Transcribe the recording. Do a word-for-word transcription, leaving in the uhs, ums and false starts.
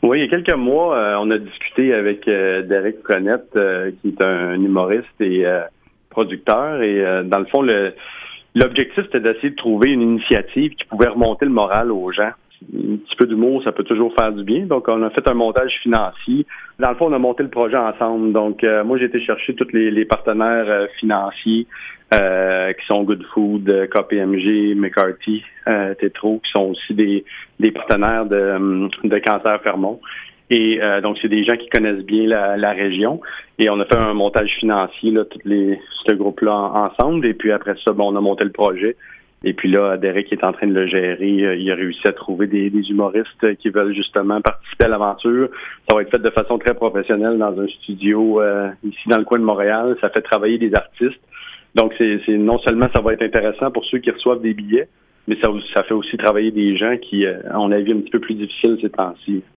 Oui, il y a quelques mois, euh, on a discuté avec euh, Derek Connette, euh, qui est un humoriste et euh, producteur. Et euh, dans le fond, le, l'objectif, c'était d'essayer de trouver une initiative qui pouvait remonter le moral aux gens. Un petit peu d'humour, ça peut toujours faire du bien. Donc, on a fait un montage financier. Dans le fond, on a monté le projet ensemble. Donc, euh, moi, j'ai été chercher tous les, les partenaires euh, financiers euh, qui sont Good Food, K P M G, McCarthy, euh, Tétro, qui sont aussi des, des partenaires de, de Cancer Fermont. Et euh, donc, c'est des gens qui connaissent bien la, la région. Et on a fait un montage financier, là, tous les ce groupe-là en, ensemble. Et puis après ça, bon, on a monté le projet. Et puis là, Derek est en train de le gérer. Il a réussi à trouver des, des humoristes qui veulent justement participer à l'aventure. Ça va être fait de façon très professionnelle dans un studio euh, ici dans le coin de Montréal. Ça fait travailler des artistes. Donc, c'est, c'est non seulement ça va être intéressant pour ceux qui reçoivent des billets, mais ça, ça fait aussi travailler des gens qui, euh, à mon avis, un petit peu plus difficiles ces temps-ci.